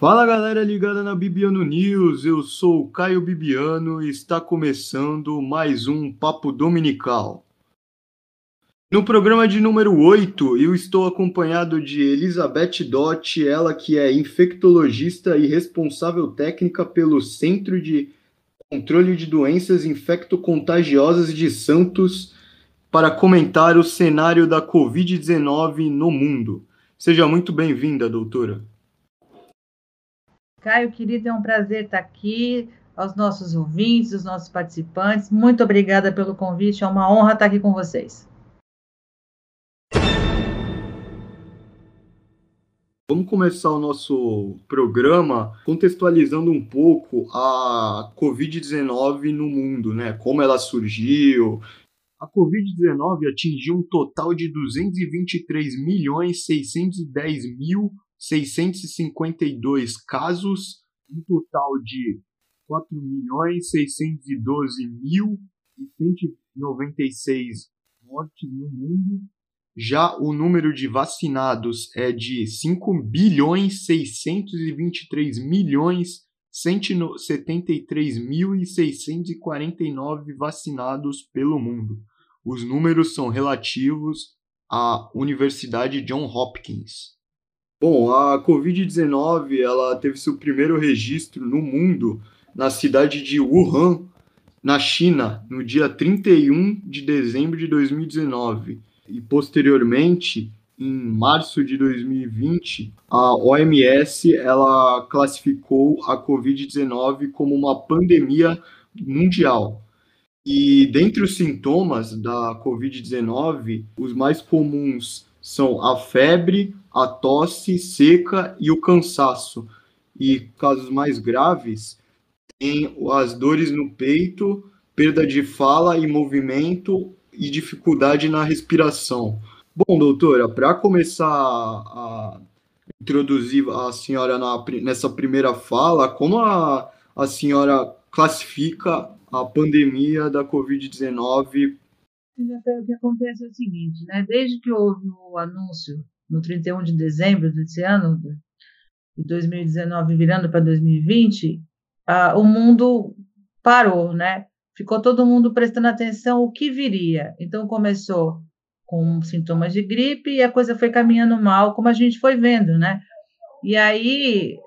Fala galera ligada na Bibiano News, eu sou o Caio Bibiano e está começando mais um Papo Dominical. No programa de número 8, eu estou acompanhado de Elizabeth Dott, ela que é infectologista e responsável técnica pelo Centro de Controle de Doenças Infectocontagiosas de Santos, para comentar o cenário da Covid-19 no mundo. Seja muito bem-vinda, doutora. Caio, querido, é um prazer estar aqui, aos nossos ouvintes, aos nossos participantes. Muito obrigada pelo convite, é uma honra estar aqui com vocês. Vamos começar o nosso programa contextualizando um pouco a Covid-19 no mundo, né? Como ela surgiu. A Covid-19 atingiu um total de 223.610.652 casos, um total de 4.612.196 mortes no mundo. Já o número de vacinados é de 5.623.173.649 vacinados pelo mundo. Os números são relativos à Universidade Johns Hopkins. Bom, a Covid-19 ela teve seu primeiro registro no mundo na cidade de Wuhan, na China, no dia 31 de dezembro de 2019. E posteriormente, em março de 2020, a OMS ela classificou a Covid-19 como uma pandemia mundial. E dentre os sintomas da Covid-19, os mais comuns são a febre, a tosse seca e o cansaço. E casos mais graves têm as dores no peito, perda de fala e movimento e dificuldade na respiração. Bom, doutora, para começar a introduzir a senhora nessa primeira fala, como a senhora classifica a pandemia da Covid-19? O que acontece é o seguinte, né? Desde que houve o anúncio no 31 de dezembro desse ano, de 2019 virando para 2020, o mundo parou, né? Ficou todo mundo prestando atenção o que viria. Então começou com sintomas de gripe e a coisa foi caminhando mal, como a gente foi vendo, né? E aí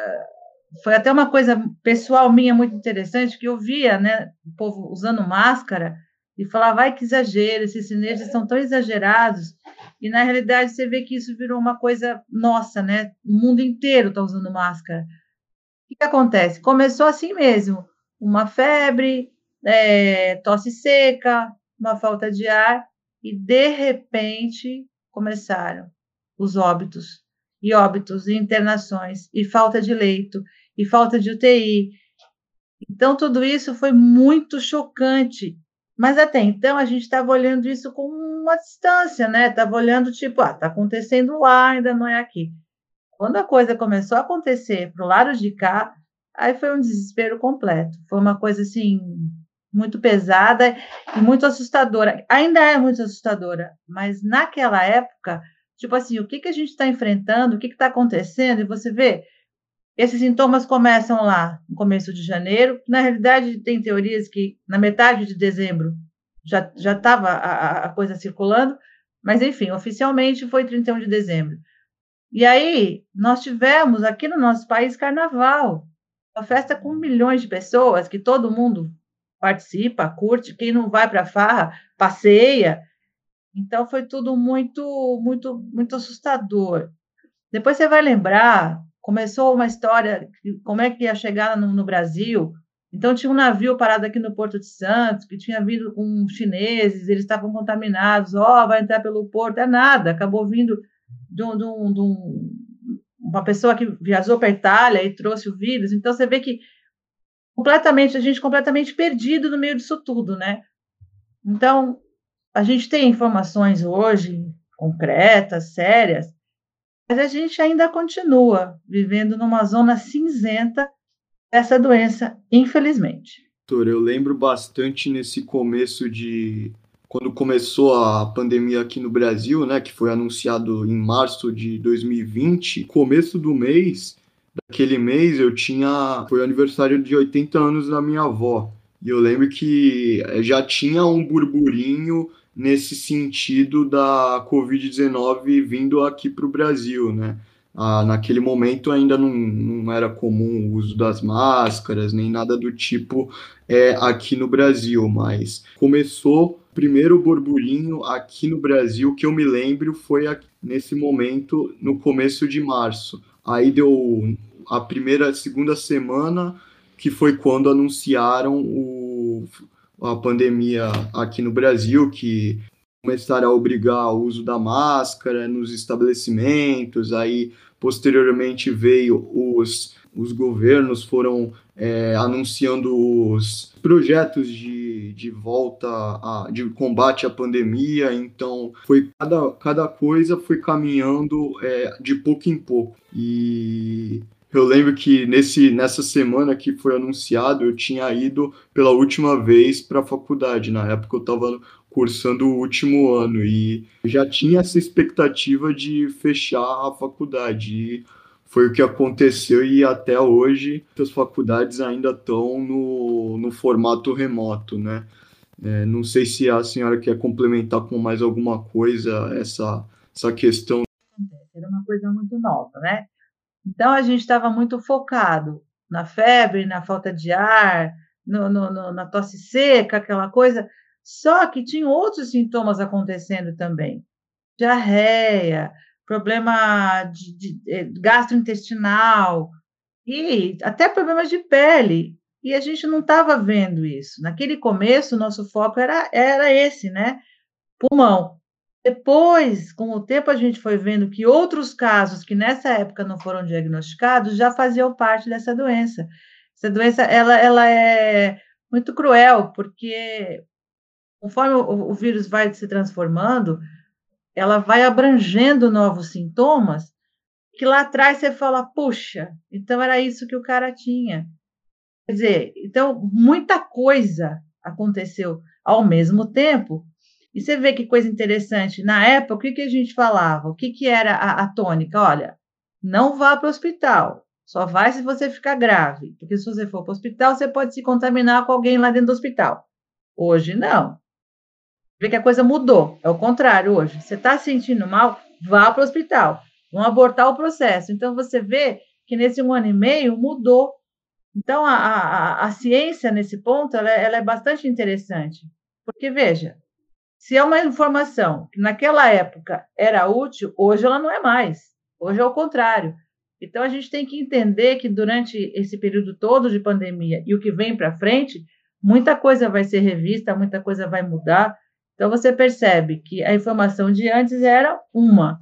foi até uma coisa pessoal minha muito interessante, que eu via, né, o povo usando máscara e falava, vai que exagero, esses chineses são tão exagerados. E na realidade você vê que isso virou uma coisa nossa, né? O mundo inteiro está usando máscara. O que acontece? Começou assim mesmo, uma febre, tosse seca, uma falta de ar, e de repente começaram os óbitos, e internações, e falta de leito, e falta de UTI. Então, tudo isso foi muito chocante. Mas até então a gente estava olhando isso com uma distância, né? Estava olhando tipo, está acontecendo lá, ainda não é aqui. Quando a coisa começou a acontecer para o lado de cá, aí foi um desespero completo. Foi uma coisa assim muito pesada e muito assustadora. Ainda é muito assustadora, mas naquela época, tipo assim, o que que a gente está enfrentando, o que está acontecendo, e você vê, esses sintomas começam lá no começo de janeiro. Na realidade, tem teorias que na metade de dezembro já estava a coisa circulando, mas enfim, oficialmente foi 31 de dezembro. E aí, nós tivemos aqui no nosso país carnaval, uma festa com milhões de pessoas, que todo mundo participa, curte, quem não vai para a farra, passeia. Então, foi tudo muito, muito, muito assustador. Depois você vai lembrar, começou uma história, como é que ia chegar no Brasil. Então, tinha um navio parado aqui no Porto de Santos, que tinha vindo com chineses, eles estavam contaminados, vai entrar pelo porto, é nada, acabou vindo uma pessoa que viajou para a Itália e trouxe o vírus. Então, você vê que a gente completamente perdido no meio disso tudo, né? Então, a gente tem informações hoje concretas, sérias, mas a gente ainda continua vivendo numa zona cinzenta dessa doença, infelizmente. Doutora, eu lembro bastante nesse começo de quando começou a pandemia aqui no Brasil, né, que foi anunciado em março de 2020, começo do mês, daquele mês foi o aniversário de 80 anos da minha avó. E eu lembro que já tinha um burburinho nesse sentido da Covid-19 vindo aqui para o Brasil, né? Naquele momento ainda não era comum o uso das máscaras, nem nada do tipo aqui no Brasil, mas começou o primeiro burburinho aqui no Brasil que eu me lembro foi nesse momento, no começo de março. Aí deu a segunda semana, que foi quando anunciaram a pandemia aqui no Brasil, que começaram a obrigar o uso da máscara nos estabelecimentos, aí posteriormente veio os governos foram anunciando os projetos de volta, de combate à pandemia, então foi cada coisa foi caminhando de pouco em pouco. E eu lembro que nessa semana que foi anunciado, eu tinha ido pela última vez para a faculdade. Na época eu estava cursando o último ano e já tinha essa expectativa de fechar a faculdade. E foi o que aconteceu e até hoje as faculdades ainda estão no formato remoto, né? Não sei se a senhora quer complementar com mais alguma coisa essa questão. Era uma coisa muito nova, né? Então a gente estava muito focado na febre, na falta de ar, na tosse seca, aquela coisa. Só que tinha outros sintomas acontecendo também. Diarreia, problema gastrointestinal e até problemas de pele. E a gente não estava vendo isso. Naquele começo, o nosso foco era esse, né? Pulmão. Depois, com o tempo, a gente foi vendo que outros casos que nessa época não foram diagnosticados já faziam parte dessa doença. Essa doença, ela é muito cruel, porque conforme o vírus vai se transformando, ela vai abrangendo novos sintomas, que lá atrás você fala, puxa, então era isso que o cara tinha. Quer dizer, então muita coisa aconteceu ao mesmo tempo, e você vê que coisa interessante. Na época, o que a gente falava? O que era a tônica? Olha, não vá para o hospital, só vai se você ficar grave, porque se você for para o hospital, você pode se contaminar com alguém lá dentro do hospital. Hoje, não. Vê que a coisa mudou, é o contrário hoje. Você está se sentindo mal, vá para o hospital, vão abortar o processo. Então, você vê que nesse 1 ano e meio mudou. Então, a ciência, nesse ponto, ela é bastante interessante. Porque, veja, se é uma informação que naquela época era útil, hoje ela não é mais. Hoje é o contrário. Então, a gente tem que entender que durante esse período todo de pandemia e o que vem para frente, muita coisa vai ser revista, muita coisa vai mudar. Então, você percebe que a informação de antes era uma.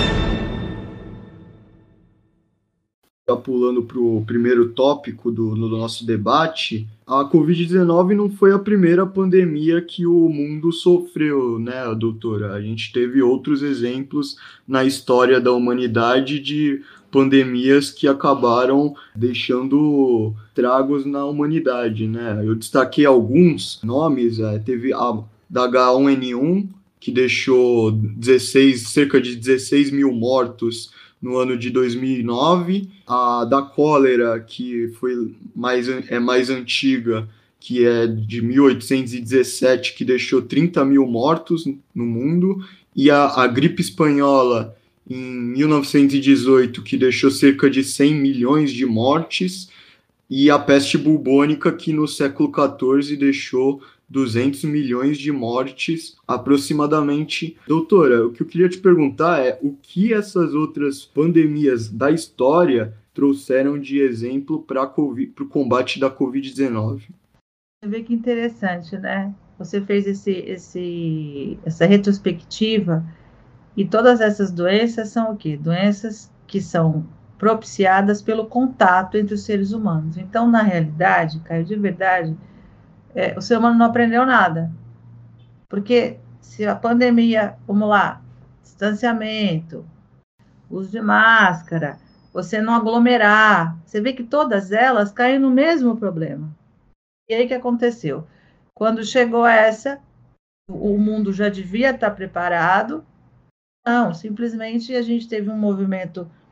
Já pulando para o primeiro tópico do nosso debate, a Covid-19 não foi a primeira pandemia que o mundo sofreu, né, doutora? A gente teve outros exemplos na história da humanidade de pandemias que acabaram deixando tragos na humanidade, né? Eu destaquei alguns nomes, teve a da H1N1, que deixou cerca de 16 mil mortos no ano de 2009, a da cólera, que é mais antiga, que é de 1817, que deixou 30 mil mortos no mundo, e a gripe espanhola, em 1918, que deixou cerca de 100 milhões de mortes, e a peste bubônica, que no século XIV deixou 200 milhões de mortes aproximadamente. Doutora, o que eu queria te perguntar é o que essas outras pandemias da história trouxeram de exemplo para o combate da Covid-19? Você vê que interessante, né? Você fez essa retrospectiva e todas essas doenças são o quê? Doenças que são propiciadas pelo contato entre os seres humanos. Então, na realidade, Caio, de verdade, o ser humano não aprendeu nada. Porque se a pandemia, vamos lá, distanciamento, uso de máscara, você não aglomerar, você vê que todas elas caem no mesmo problema. E aí o que aconteceu? Quando chegou essa, o mundo já devia estar preparado. Não, simplesmente a gente teve um movimento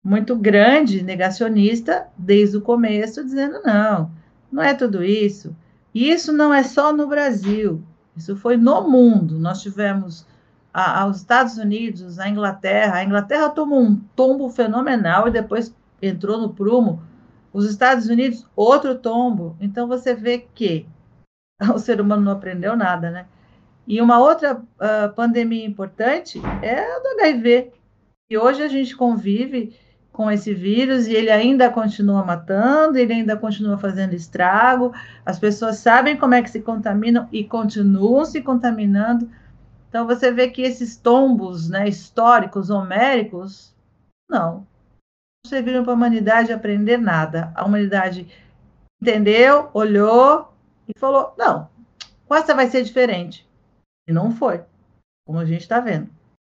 muito grande, negacionista, desde o começo, dizendo não, não é tudo isso. E isso não é só no Brasil, isso foi no mundo. Nós tivemos aos Estados Unidos, a Inglaterra tomou um tombo fenomenal e depois entrou no prumo. Os Estados Unidos, outro tombo. Então você vê que o ser humano não aprendeu nada, né? E uma outra pandemia importante é a do HIV. E hoje a gente convive com esse vírus e ele ainda continua matando, ele ainda continua fazendo estrago. As pessoas sabem como é que se contaminam e continuam se contaminando. Então você vê que esses tombos, né, históricos, homéricos, não serviram para a humanidade aprender nada. A humanidade entendeu, olhou e falou: não, essa vai ser diferente. E não foi, como a gente está vendo.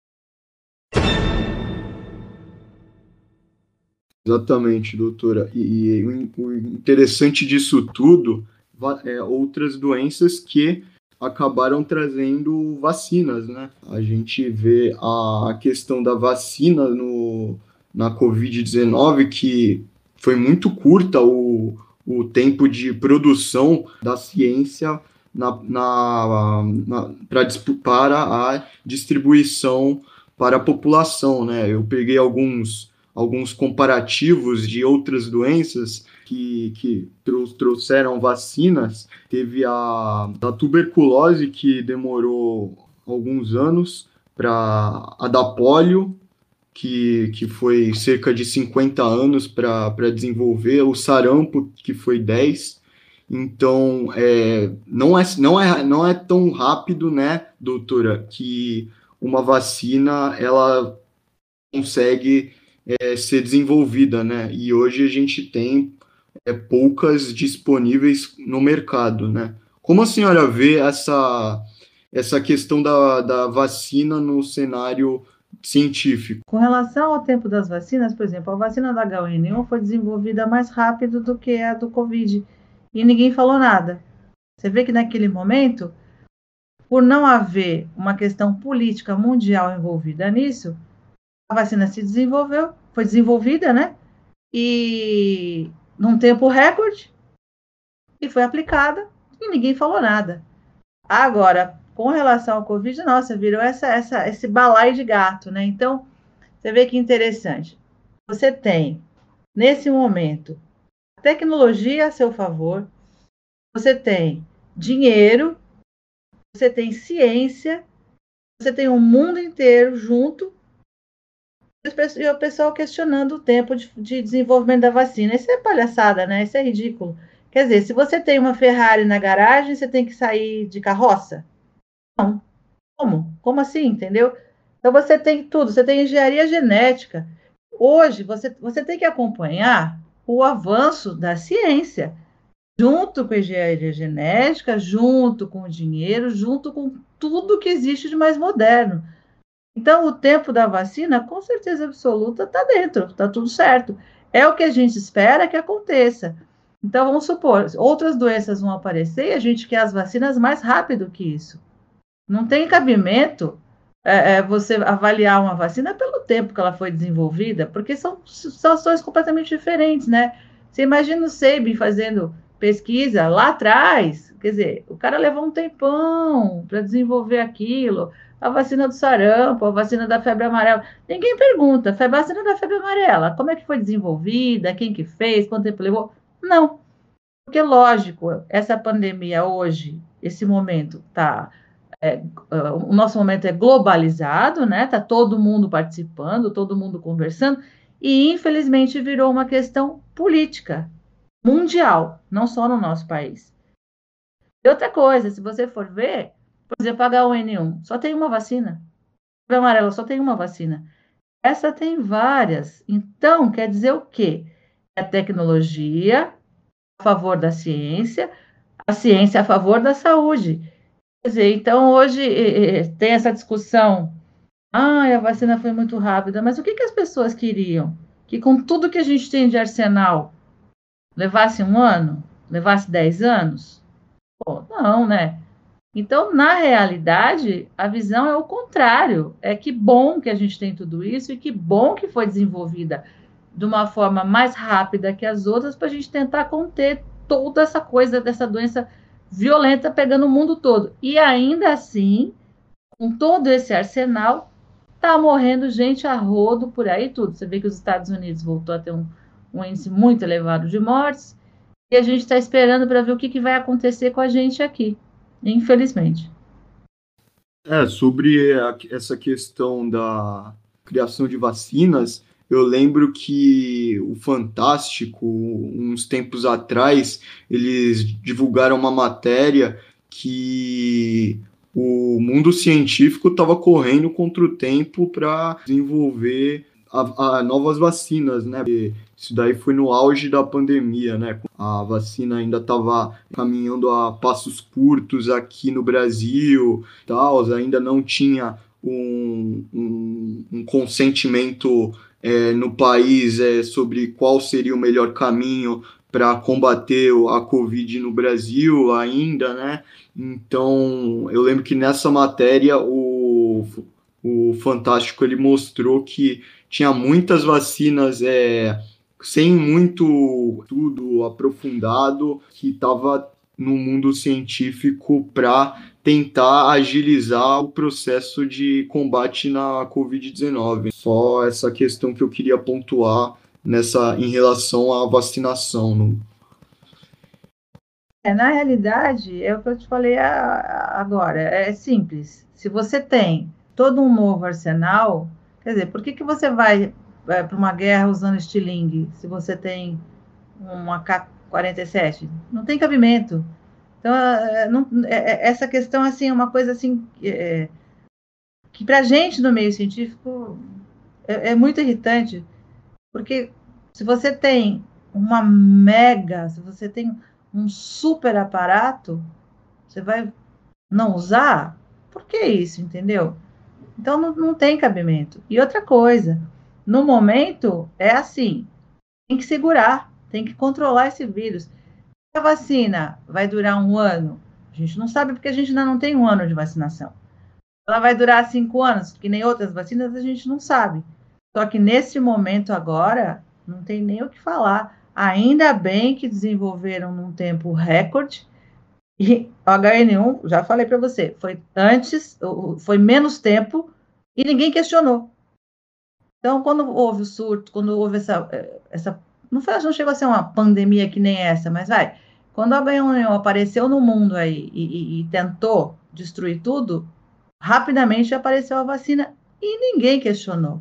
Exatamente, doutora. E o interessante disso tudo é outras doenças que acabaram trazendo vacinas, né? A gente vê a questão da vacina na Covid-19, que foi muito curta o tempo de produção da ciência para a distribuição para a população, né? Eu peguei alguns comparativos de outras doenças que trouxeram vacinas. Teve a tuberculose, que demorou alguns anos para a da polio, que foi cerca de 50 anos para desenvolver, o sarampo, que foi 10. Então, não é tão rápido, né, doutora, que uma vacina ela consegue ser desenvolvida, né? E hoje a gente tem poucas disponíveis no mercado, né? Como a senhora vê essa questão da vacina no cenário científico? Com relação ao tempo das vacinas, por exemplo, a vacina da H1N1 foi desenvolvida mais rápido do que a do Covid e ninguém falou nada. Você vê que naquele momento, por não haver uma questão política mundial envolvida nisso, a vacina se desenvolveu, foi desenvolvida, né? E num tempo recorde, e foi aplicada, e ninguém falou nada. Agora, com relação ao Covid, nossa, virou esse balaio de gato, né? Então, você vê que interessante. Você tem, nesse momento, tecnologia a seu favor, você tem dinheiro, você tem ciência, você tem o mundo inteiro junto, e o pessoal questionando o tempo de desenvolvimento da vacina. Isso é palhaçada, né? Isso é ridículo. Quer dizer, se você tem uma Ferrari na garagem, você tem que sair de carroça? Não. Como? Como assim, entendeu? Então você tem tudo, você tem engenharia genética. Hoje você tem que acompanhar o avanço da ciência, junto com a engenharia genética, junto com o dinheiro, junto com tudo que existe de mais moderno. Então, o tempo da vacina, com certeza absoluta, está dentro, está tudo certo. É o que a gente espera que aconteça. Então, vamos supor, outras doenças vão aparecer e a gente quer as vacinas mais rápido que isso. Não tem cabimento você avaliar uma vacina pelo tempo que ela foi desenvolvida, porque são situações completamente diferentes, né? Você imagina o Sabin fazendo pesquisa lá atrás, quer dizer, o cara levou um tempão para desenvolver aquilo, a vacina do sarampo, a vacina da febre amarela. Ninguém pergunta, a vacina da febre amarela, como é que foi desenvolvida, quem que fez, quanto tempo levou? Não, porque lógico, essa pandemia hoje, esse momento está o nosso momento é globalizado, né? Tá todo mundo participando, todo mundo conversando, e infelizmente virou uma questão política mundial, não só no nosso país. E outra coisa, se você for ver, por exemplo, H1N1, só tem uma vacina. Febre amarela só tem uma vacina. Essa tem várias. Então, quer dizer o quê? É a tecnologia a favor da ciência, a ciência a favor da saúde. Quer dizer, então hoje tem essa discussão. Ah, a vacina foi muito rápida, mas o que as pessoas queriam? Que com tudo que a gente tem de arsenal, levasse um ano? Levasse 10 anos? Pô, não, né? Então, na realidade, a visão é o contrário. É que bom que a gente tem tudo isso e que bom que foi desenvolvida de uma forma mais rápida que as outras para a gente tentar conter toda essa coisa dessa doença violenta pegando o mundo todo. E ainda assim, com todo esse arsenal, está morrendo gente a rodo por aí tudo. Você vê que os Estados Unidos voltou a ter um índice muito elevado de mortes e a gente está esperando para ver o que vai acontecer com a gente aqui, infelizmente. Sobre essa questão da criação de vacinas, eu lembro que o Fantástico, uns tempos atrás, eles divulgaram uma matéria que o mundo científico estava correndo contra o tempo para desenvolver a novas vacinas, né? Isso daí foi no auge da pandemia, né? A vacina ainda estava caminhando a passos curtos aqui no Brasil, tal, ainda não tinha um consentimento no país sobre qual seria o melhor caminho para combater a Covid no Brasil ainda, né? Então, eu lembro que nessa matéria o Fantástico ele mostrou que tinha muitas vacinas sem muito estudo aprofundado que estava no mundo científico para tentar agilizar o processo de combate na Covid-19. Só essa questão que eu queria pontuar em relação à vacinação. Na realidade, é o que eu te falei agora, é simples. Se você tem todo um novo arsenal, quer dizer, por que você vai para uma guerra usando estilingue se você tem um AK-47? Não tem cabimento. Então, essa questão assim, é uma coisa assim, que para a gente no meio científico é muito irritante, porque se você tem se você tem um super aparato, você vai não usar? Por que isso, entendeu? Então não tem cabimento. E outra coisa, no momento é assim, tem que segurar, tem que controlar esse vírus. A vacina vai durar 1 ano? A gente não sabe porque a gente ainda não tem 1 ano de vacinação. Ela vai durar 5 anos, que nem outras vacinas, a gente não sabe. Só que nesse momento agora, não tem nem o que falar. Ainda bem que desenvolveram num tempo recorde. E o HN1, já falei para você, foi menos tempo e ninguém questionou. Então, quando houve o surto, quando houve não chegou a ser uma pandemia que nem essa, mas quando o H1N1 apareceu no mundo aí e tentou destruir tudo, rapidamente apareceu a vacina e ninguém questionou.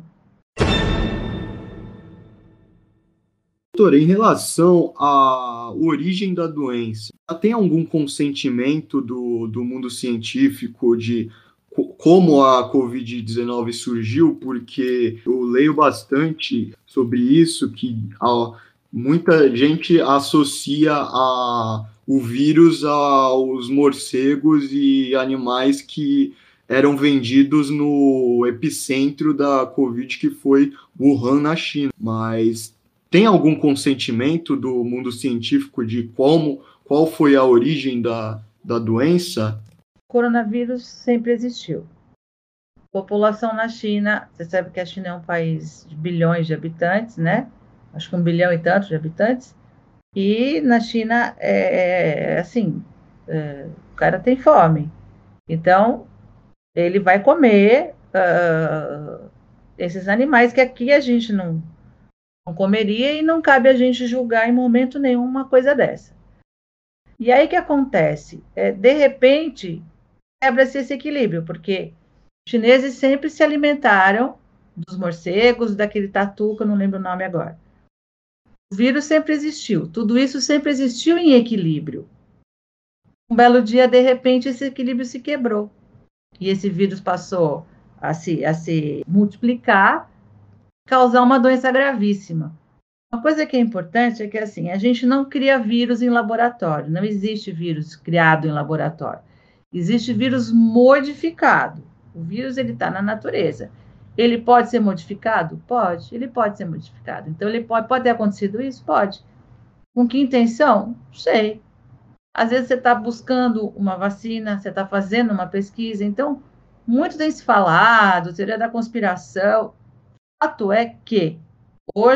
Doutora, em relação à origem da doença, tem algum consentimento do mundo científico de como a Covid-19 surgiu? Porque eu leio bastante sobre isso, que muita gente associa o vírus aos morcegos e animais que eram vendidos no epicentro da Covid, que foi Wuhan, na China. Mas tem algum consentimento do mundo científico de qual foi a origem da doença? O coronavírus sempre existiu. População na China, você sabe que a China é um país de bilhões de habitantes, né? Acho que 1 bilhão e tantos de habitantes. E na China, assim, o cara tem fome. Então, ele vai comer esses animais que aqui a gente não comeria e não cabe a gente julgar em momento nenhum uma coisa dessa. E aí o que acontece? De repente, quebra-se esse equilíbrio, porque os chineses sempre se alimentaram dos morcegos, daquele tatu, que eu não lembro o nome agora. O vírus sempre existiu, tudo isso sempre existiu em equilíbrio. Um belo dia, de repente, esse equilíbrio se quebrou. E esse vírus passou a se multiplicar, causar uma doença gravíssima. Uma coisa que é importante é que assim, a gente não cria vírus em laboratório, não existe vírus criado em laboratório. Existe vírus modificado. O vírus ele está na natureza. Ele pode ser modificado? Pode. Ele pode ser modificado. Então, ele pode ter acontecido isso? Pode. Com que intenção? Não sei. Às vezes você está buscando uma vacina, você está fazendo uma pesquisa. Então, muito tem se falado, teoria da conspiração. O fato é que, hoje,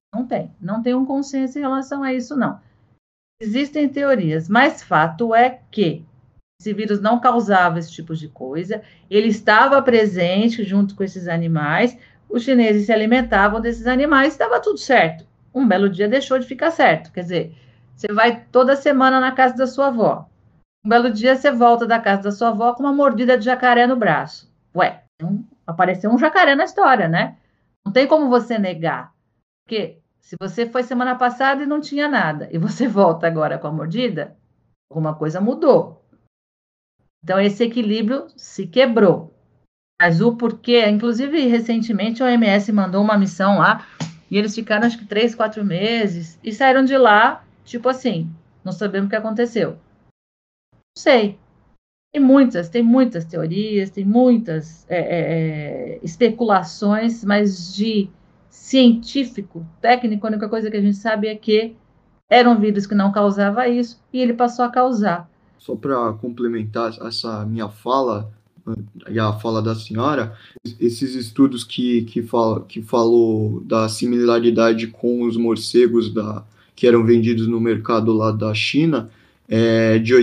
Não tem um consenso em relação a isso, não. Existem teorias, mas fato é que esse vírus não causava esse tipo de coisa, ele estava presente junto com esses animais, os chineses se alimentavam desses animais, estava tudo certo. Um belo dia deixou de ficar certo, quer dizer, você vai toda semana na casa da sua avó, um belo dia você volta da casa da sua avó com uma mordida de jacaré no braço. Ué, apareceu um jacaré na história, né? Não tem como você negar. Porque se você foi semana passada e não tinha nada, e você volta agora com a mordida, alguma coisa mudou. Então, esse equilíbrio se quebrou. Mas o porquê, inclusive, recentemente, a OMS mandou uma missão lá, e eles ficaram, acho que 3, 4 meses, e saíram de lá, tipo assim, não sabemos o que aconteceu. Não sei. Tem muitas teorias, tem muitas especulações, mas de científico, técnico, a única coisa que a gente sabe é que era um vírus que não causava isso e ele passou a causar. Só para complementar essa minha fala e a fala da senhora, esses estudos que falou da similaridade com os morcegos que eram vendidos no mercado lá da China, é de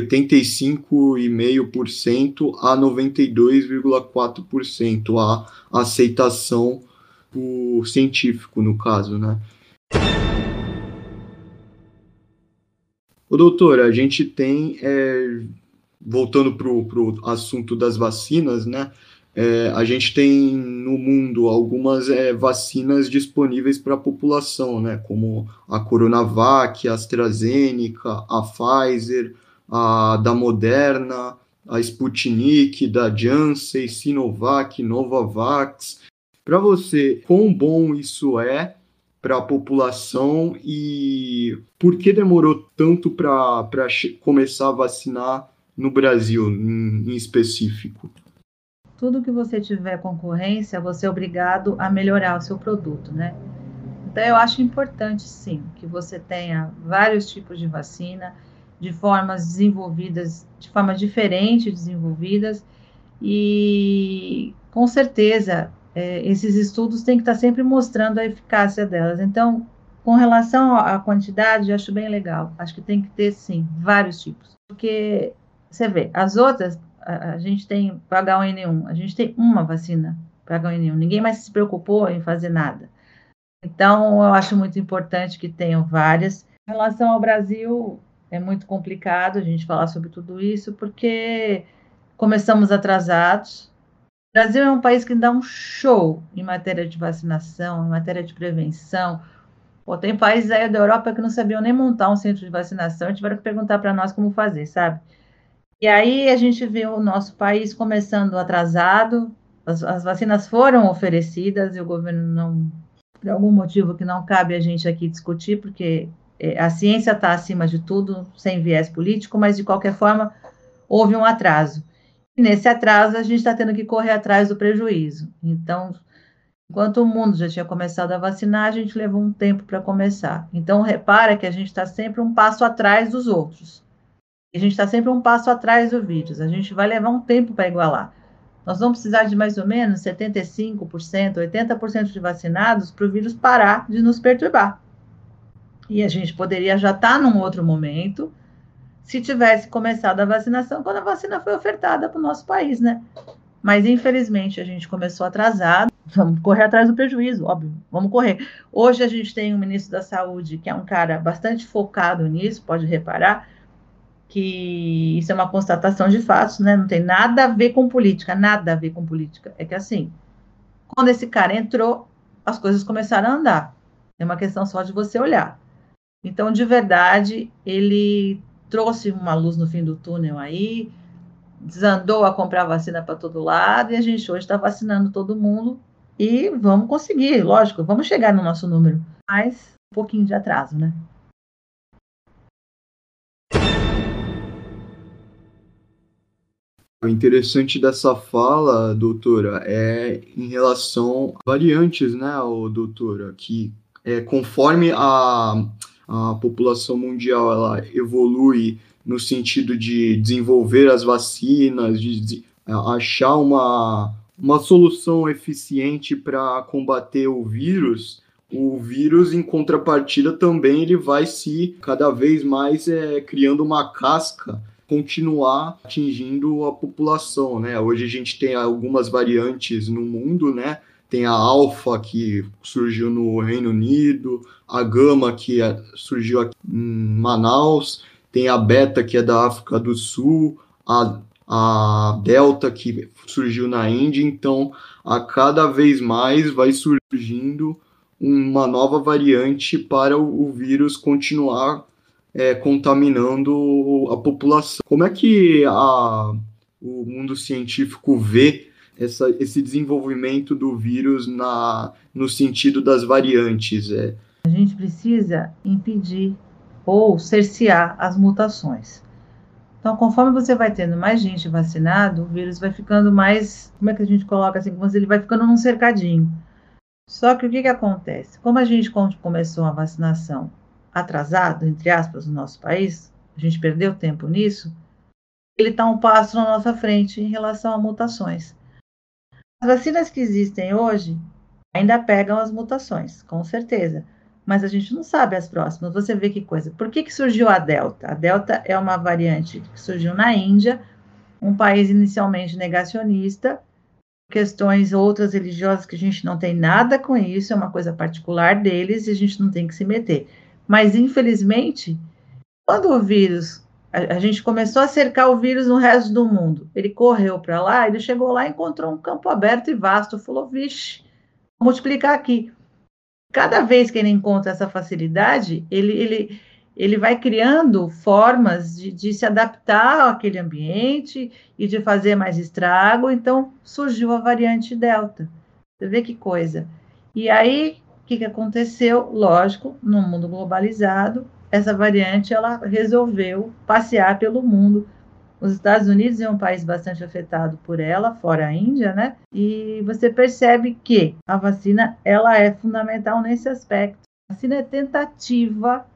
85,5% a 92,4% a aceitação por científico, no caso, né? Ô, doutor, a gente tem, voltando para o assunto das vacinas, né? A gente tem no mundo algumas vacinas disponíveis para a população, né? Como a Coronavac, a AstraZeneca, a Pfizer, a da Moderna, a Sputnik, da Janssen, Sinovac, Novavax. Para você, quão bom isso é para a população e por que demorou tanto para começar a vacinar no Brasil, em específico? Tudo que você tiver concorrência, você é obrigado a melhorar o seu produto, né? Então, eu acho importante, sim, que você tenha vários tipos de vacina, de formas desenvolvidas, de forma diferente desenvolvidas, e com certeza esses estudos têm que estar sempre mostrando a eficácia delas. Então, com relação à quantidade, eu acho bem legal. Acho que tem que ter, sim, vários tipos. Porque, você vê, as outras, a gente tem para H1N1, a gente tem uma vacina para H1N1, ninguém mais se preocupou em fazer nada. Então, eu acho muito importante que tenham várias. Em relação ao Brasil, é muito complicado a gente falar sobre tudo isso, porque começamos atrasados. O Brasil é um país que dá um show em matéria de vacinação, em matéria de prevenção. Pô, tem países aí da Europa que não sabiam nem montar um centro de vacinação e tiveram que perguntar para nós como fazer, sabe? E aí a gente vê o nosso país começando atrasado, as vacinas foram oferecidas e o governo não, por algum motivo que não cabe a gente aqui discutir, porque a ciência está acima de tudo, sem viés político, mas de qualquer forma houve um atraso. E nesse atraso a gente está tendo que correr atrás do prejuízo. Então, enquanto o mundo já tinha começado a vacinar, a gente levou um tempo para começar. Então, repara que a gente está sempre um passo atrás dos outros. A gente está sempre um passo atrás do vírus. A gente vai levar um tempo para igualar. Nós vamos precisar de mais ou menos 75%, 80% de vacinados para o vírus parar de nos perturbar. E a gente poderia já estar num outro momento se tivesse começado a vacinação quando a vacina foi ofertada para o nosso país, né? Mas, infelizmente, a gente começou atrasado. Vamos correr atrás do prejuízo, óbvio. Vamos correr. Hoje a gente tem um ministro da Saúde que é um cara bastante focado nisso, pode reparar, que isso é uma constatação de fatos, né? Não tem nada a ver com política, nada a ver com política. É que, assim, quando esse cara entrou, as coisas começaram a andar. É uma questão só de você olhar. Então, de verdade, ele trouxe uma luz no fim do túnel aí, desandou a comprar vacina para todo lado e a gente hoje está vacinando todo mundo e vamos conseguir, lógico, vamos chegar no nosso número, mas um pouquinho de atraso, né? O interessante dessa fala, doutora, é em relação a variantes, né, doutora, que conforme a população mundial ela evolui no sentido de desenvolver as vacinas, de achar uma solução eficiente para combater o vírus, o vírus, em contrapartida, também ele vai se cada vez mais criando uma casca, continuar atingindo a população, né? Hoje a gente tem algumas variantes no mundo, né? Tem a Alfa, que surgiu no Reino Unido, a Gama, que surgiu aqui em Manaus, tem a Beta, que é da África do Sul, a Delta, que surgiu na Índia. Então, a cada vez mais vai surgindo uma nova variante para o vírus continuar contaminando a população. Como é que o mundo científico vê esse desenvolvimento do vírus no sentido das variantes? A gente precisa impedir ou cercear as mutações. Então, conforme você vai tendo mais gente vacinado, o vírus vai ficando mais, como é que a gente coloca assim, como se ele vai ficando num cercadinho. Só que o que acontece? Como a gente começou a vacinação atrasado, entre aspas, no nosso país, a gente perdeu tempo nisso, ele está um passo na nossa frente em relação a mutações. As vacinas que existem hoje ainda pegam as mutações, com certeza, mas a gente não sabe as próximas. Você vê que coisa. Por que surgiu a Delta? A Delta é uma variante que surgiu na Índia, um país inicialmente negacionista, questões outras religiosas que a gente não tem nada com isso, é uma coisa particular deles e a gente não tem que se meter. Mas, infelizmente, quando o vírus, a gente começou a cercar o vírus no resto do mundo, ele correu para lá, ele chegou lá e encontrou um campo aberto e vasto, falou, vixe, vou multiplicar aqui. Cada vez que ele encontra essa facilidade, ele vai criando formas de se adaptar àquele ambiente e de fazer mais estrago. Então, surgiu a variante Delta. Você vê que coisa. E aí, o que aconteceu? Lógico, no mundo globalizado, essa variante ela resolveu passear pelo mundo. Os Estados Unidos é um país bastante afetado por ela, fora a Índia, né? E você percebe que a vacina ela é fundamental nesse aspecto. A vacina é tentativa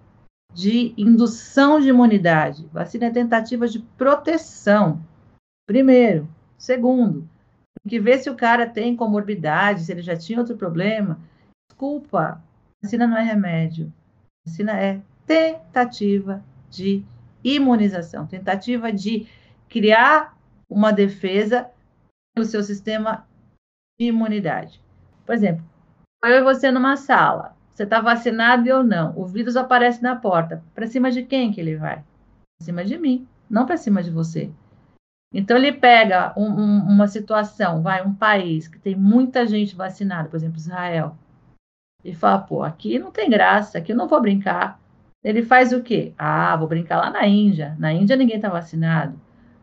de indução de imunidade. A vacina é tentativa de proteção. Primeiro. Segundo, tem que ver se o cara tem comorbidade, se ele já tinha outro problema. Desculpa, a vacina não é remédio. A vacina é tentativa de imunização, tentativa de criar uma defesa no seu sistema de imunidade. Por exemplo, eu e você numa sala, você está vacinado e eu não, o vírus aparece na porta, para cima de quem que ele vai? Para cima de mim, não para cima de você. Então ele pega uma situação, um país que tem muita gente vacinada, por exemplo, Israel, e fala, pô, aqui não tem graça, aqui eu não vou brincar. Ele faz o quê? Ah, vou brincar lá na Índia. Na Índia ninguém está vacinado.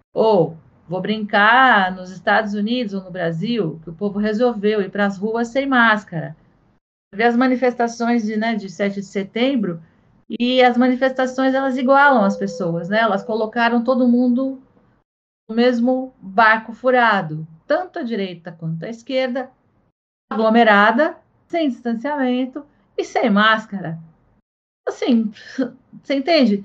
Ou vou brincar nos Estados Unidos ou no Brasil, que o povo resolveu ir para as ruas sem máscara. Vê as manifestações de 7 de setembro e as manifestações elas igualam as pessoas, né? Elas colocaram todo mundo no mesmo barco furado, tanto a direita quanto a esquerda, aglomerada, sem distanciamento e sem máscara. Assim, você entende?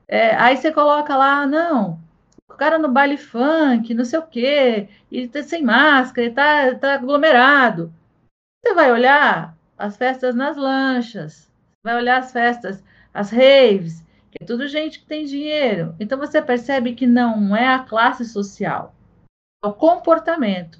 Aí você coloca lá, não, o cara no baile funk, não sei o quê, e tá sem máscara, e tá aglomerado. Você vai olhar as festas nas lanchas, vai olhar as festas, as raves, que é tudo gente que tem dinheiro. Então você percebe que não é a classe social, é o comportamento.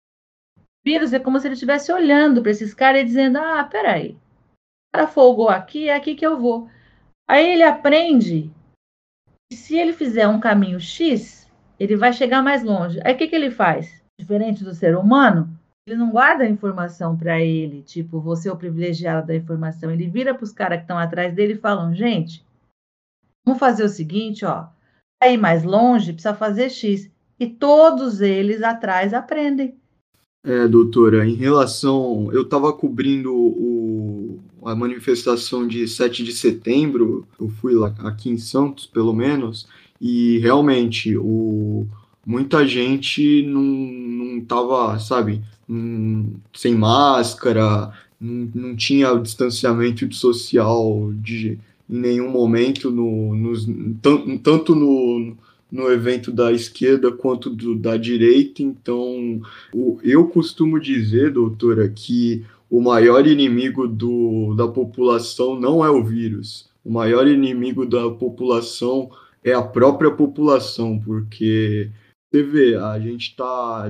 O vírus é como se ele estivesse olhando para esses caras e dizendo, ah, peraí, o cara folgou aqui, é aqui que eu vou. Aí ele aprende que se ele fizer um caminho X, ele vai chegar mais longe. Aí o que ele faz? Diferente do ser humano, ele não guarda a informação para ele, tipo, você é o privilegiado da informação. Ele vira para os caras que estão atrás dele e falam, gente, vamos fazer o seguinte, ó, para ir mais longe, precisa fazer X. E todos eles atrás aprendem. Doutora, em relação. Eu estava cobrindo a manifestação de 7 de setembro, eu fui lá aqui em Santos, pelo menos, e realmente muita gente não tava, sabe, sem máscara, não tinha o distanciamento social em nenhum momento, tanto no evento da esquerda quanto da direita. Então, eu costumo dizer, doutora, que o maior inimigo da população não é o vírus. O maior inimigo da população é a própria população, porque você vê, a gente está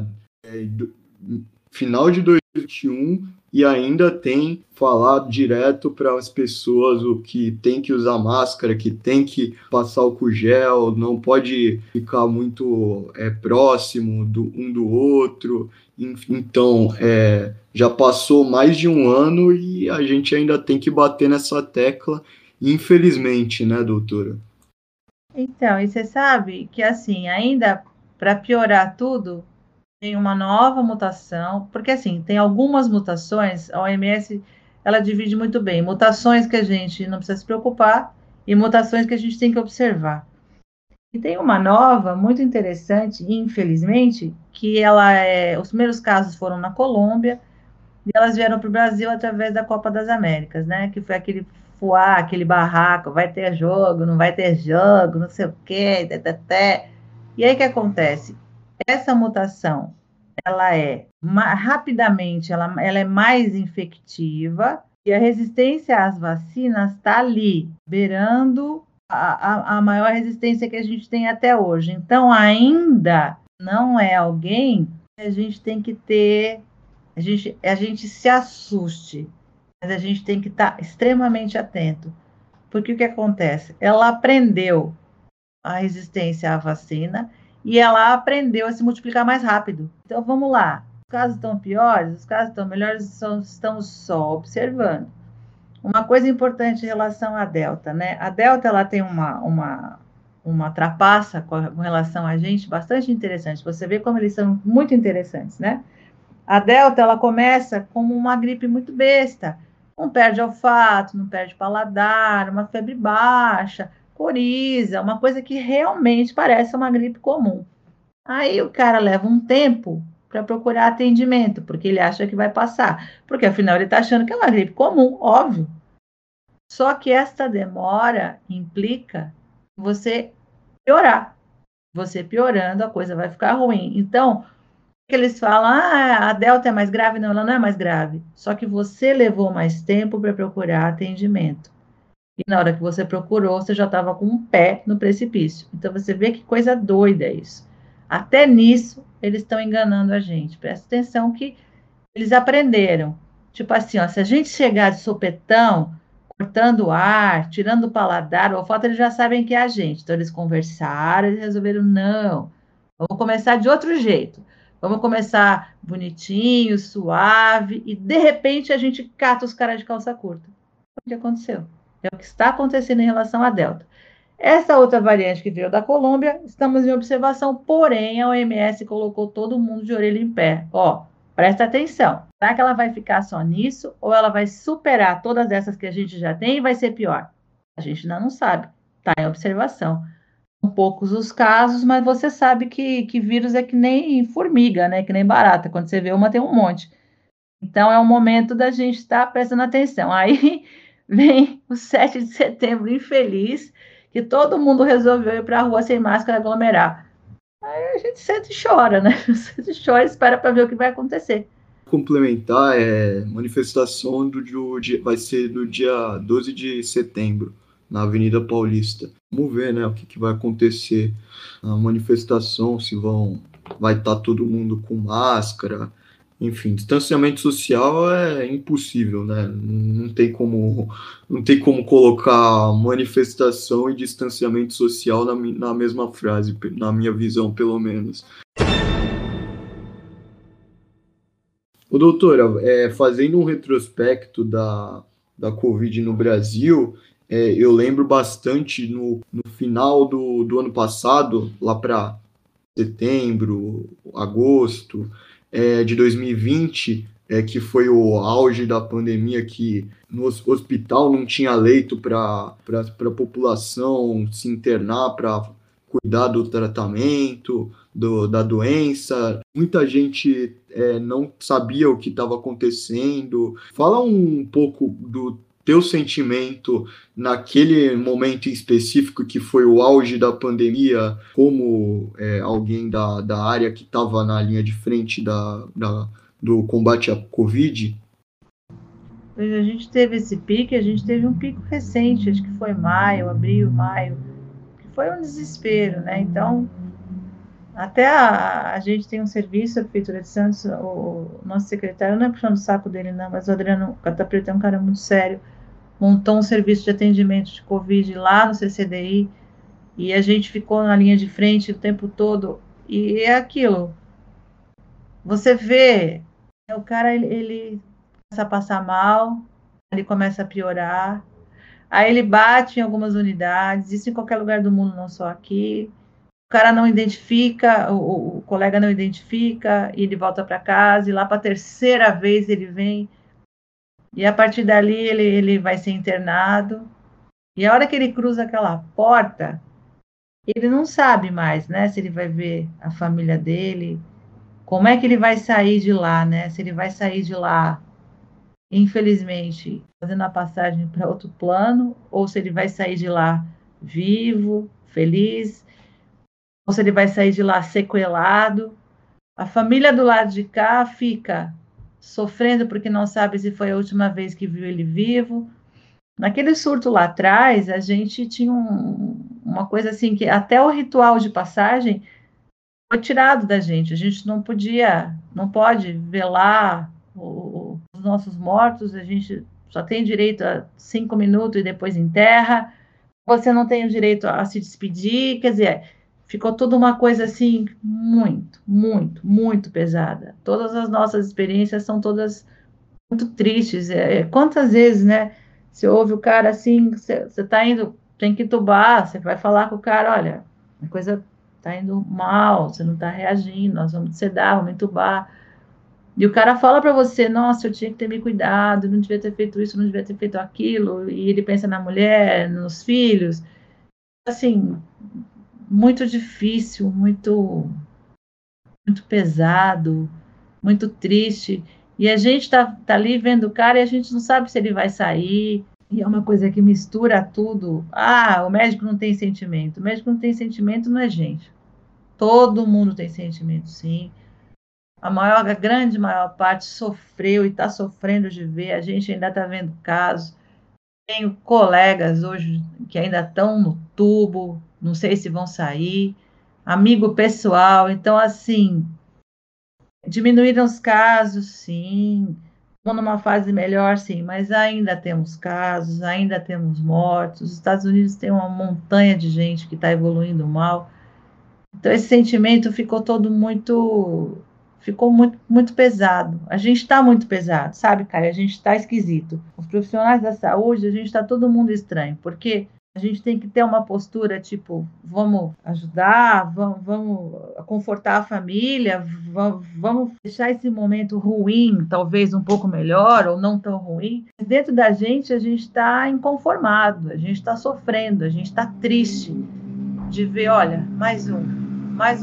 final de 2021 e ainda tem falar direto para as pessoas o que tem que usar máscara, que tem que passar álcool gel, não pode ficar muito próximo um do outro. Então, já passou mais de um ano e a gente ainda tem que bater nessa tecla, infelizmente, né, doutora? Então, e você sabe que, assim, ainda para piorar tudo, tem uma nova mutação, porque, assim, tem algumas mutações, a OMS, ela divide muito bem, mutações que a gente não precisa se preocupar e mutações que a gente tem que observar. E tem uma nova, muito interessante, infelizmente, que os primeiros casos foram na Colômbia, e elas vieram para o Brasil através da Copa das Américas, né? Que foi aquele fuá, aquele barraco, vai ter jogo, não vai ter jogo, não sei o quê, tê. E aí o que acontece? Essa mutação, ela rapidamente, ela é mais infectiva e a resistência às vacinas está ali, beirando a maior resistência que a gente tem até hoje. Então, ainda não é alguém que a gente tem que ter a gente se assuste, mas a gente tem que estar extremamente atento. Porque o que acontece? Ela aprendeu a resistência à vacina e ela aprendeu a se multiplicar mais rápido. Então vamos lá. Os casos estão piores, os casos estão melhores, estamos só observando. Uma coisa importante em relação à Delta, né? A Delta ela tem uma trapaça com relação a gente bastante interessante. Você vê como eles são muito interessantes, né? A Delta, ela começa como uma gripe muito besta. Não perde olfato, não perde paladar, uma febre baixa, coriza, uma coisa que realmente parece uma gripe comum. Aí o cara leva um tempo para procurar atendimento, porque ele acha que vai passar. Porque afinal ele está achando que é uma gripe comum, óbvio. Só que esta demora implica você piorar. Você piorando, a coisa vai ficar ruim. Então, que eles falam, a Delta é mais grave, não, ela não é mais grave. Só que você levou mais tempo para procurar atendimento. E na hora que você procurou, você já estava com um pé no precipício. Então você vê que coisa doida isso. Até nisso, eles estão enganando a gente. Presta atenção que eles aprenderam. Tipo assim, ó, se a gente chegar de sopetão, cortando o ar, tirando o paladar, o olfato, eles já sabem que é a gente. Então eles conversaram, eles resolveram, não, vamos começar de outro jeito. Vamos começar bonitinho, suave, e de repente a gente cata os caras de calça curta. O que aconteceu? É o que está acontecendo em relação à Delta. Essa outra variante que veio da Colômbia, estamos em observação, porém a OMS colocou todo mundo de orelha em pé. Ó, presta atenção. Será que ela vai ficar só nisso ou ela vai superar todas essas que a gente já tem e vai ser pior? A gente ainda não sabe. Está em observação. São poucos os casos, mas você sabe que vírus é que nem formiga, né? Que nem barata. Quando você vê uma, tem um monte. Então é o momento da gente estar prestando atenção. Aí vem o 7 de setembro infeliz, que todo mundo resolveu ir para a rua sem máscara aglomerar. Aí a gente senta e chora, né? Senta e chora e espera para ver o que vai acontecer. Complementar, manifestação vai ser no dia 12 de setembro, na Avenida Paulista. Vamos ver, né, o que vai acontecer na manifestação, se vai estar todo mundo com máscara, enfim, distanciamento social é impossível, né? Não tem como colocar manifestação e distanciamento social na mesma frase, na minha visão, pelo menos. Ô, doutora, fazendo um retrospecto da Covid no Brasil, eu lembro bastante no final do ano passado, lá para setembro, agosto de 2020, que foi o auge da pandemia, que no hospital não tinha leito para a população se internar para cuidar do tratamento, da doença. Muita gente não sabia o que estava acontecendo. Fala um pouco do teu sentimento naquele momento em específico que foi o auge da pandemia, como alguém da área que estava na linha de frente do combate à Covid? A gente teve esse pique, a gente teve um pico recente, acho que foi maio, abril, maio, que foi um desespero, né? Então, até a gente tem um serviço, a Prefeitura de Santos, o nosso secretário, não é puxando o saco dele não, mas o Adriano Catapreto é um cara muito sério, montou um serviço de atendimento de Covid lá no CCDI, e a gente ficou na linha de frente o tempo todo, e é aquilo, você vê, o cara, ele começa a passar mal, ele começa a piorar, aí ele bate em algumas unidades, isso em qualquer lugar do mundo, não só aqui. O cara não identifica, o colega não identifica, e ele volta para casa, e lá para a terceira vez ele vem, e a partir dali ele vai ser internado. E a hora que ele cruza aquela porta, ele não sabe mais, né, se ele vai ver a família dele, como é que ele vai sair de lá, né? Se ele vai sair de lá, infelizmente, fazendo a passagem para outro plano, ou se ele vai sair de lá vivo, feliz, ou se ele vai sair de lá sequelado. A família do lado de cá fica sofrendo porque não sabe se foi a última vez que viu ele vivo. Naquele surto lá atrás, a gente tinha uma coisa assim que até o ritual de passagem foi tirado da gente. A gente não podia, não pode velar os nossos mortos. A gente só tem direito a 5 minutos e depois enterra. Você não tem o direito a se despedir, quer dizer, ficou tudo uma coisa assim muito, muito, muito pesada. Todas as nossas experiências são todas muito tristes. Quantas vezes, né? Você ouve o cara assim, você está indo, tem que entubar, você vai falar com o cara, olha, a coisa está indo mal, você não está reagindo, nós vamos te sedar, vamos entubar. E o cara fala para você, nossa, eu tinha que ter me cuidado, não devia ter feito isso, não devia ter feito aquilo, e ele pensa na mulher, nos filhos. Assim, muito difícil, muito, muito pesado, muito triste. E a gente tá ali vendo o cara e a gente não sabe se ele vai sair. E é uma coisa que mistura tudo. Ah, o médico não tem sentimento. O médico não tem sentimento, não é gente. Todo mundo tem sentimento, sim. A grande maior parte sofreu e está sofrendo de ver. A gente ainda está vendo casos. Tenho colegas hoje que ainda estão no tubo, não sei se vão sair. Amigo pessoal, então assim, diminuíram os casos, sim. Estamos numa fase melhor, sim, mas ainda temos casos, ainda temos mortos. Os Estados Unidos tem uma montanha de gente que está evoluindo mal. Então esse sentimento ficou muito, muito pesado. A gente está muito pesado, sabe, Caio? A gente está esquisito. Os profissionais da saúde, a gente está todo mundo estranho, porque a gente tem que ter uma postura tipo, vamos ajudar, vamos confortar a família, vamos deixar esse momento ruim, talvez um pouco melhor ou não tão ruim. Dentro da gente, a gente está inconformado, a gente está sofrendo, a gente está triste de ver, olha, mais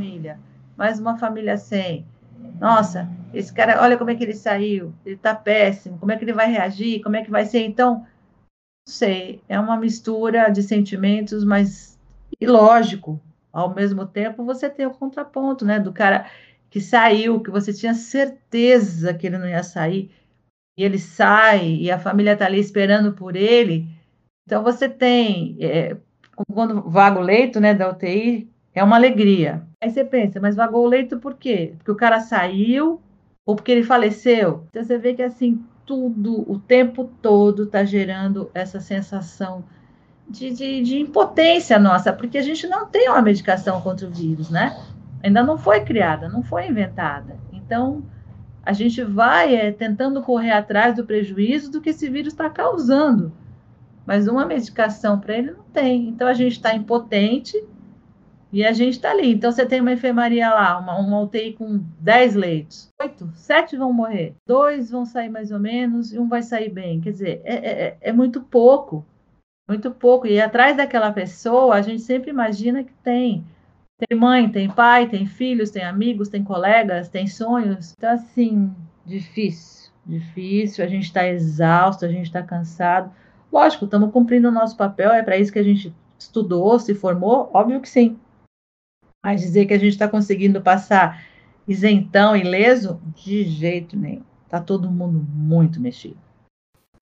uma família sem. Nossa, esse cara, olha como é que ele saiu, ele tá péssimo, como é que ele vai reagir, como é que vai ser? Então, não sei, é uma mistura de sentimentos, mas ilógico. Ao mesmo tempo, você tem o contraponto, né, do cara que saiu, que você tinha certeza que ele não ia sair, e ele sai, e a família tá ali esperando por ele. Então, você tem, quando vaga o leito, né, da UTI, é uma alegria. Aí você pensa, mas vagou o leito por quê? Porque o cara saiu ou porque ele faleceu? Então você vê que assim, tudo, o tempo todo está gerando essa sensação de impotência nossa, porque a gente não tem uma medicação contra o vírus, né? Ainda não foi criada, não foi inventada. Então, a gente vai tentando correr atrás do prejuízo do que esse vírus está causando. Mas uma medicação para ele não tem. Então, a gente está impotente e a gente está ali. Então, você tem uma enfermaria lá, uma UTI com 10 leitos. 8, 7 vão morrer. 2 vão sair mais ou menos e um vai sair bem. Quer dizer, é muito pouco. Muito pouco. E atrás daquela pessoa, a gente sempre imagina que tem. Tem mãe, tem pai, tem filhos, tem amigos, tem colegas, tem sonhos. Então, assim, difícil. Difícil. A gente está exausto, a gente está cansado. Lógico, estamos cumprindo o nosso papel. É para isso que a gente estudou, se formou? Óbvio que sim. Mas dizer que a gente está conseguindo passar isentão, ileso, de jeito nenhum. Está todo mundo muito mexido.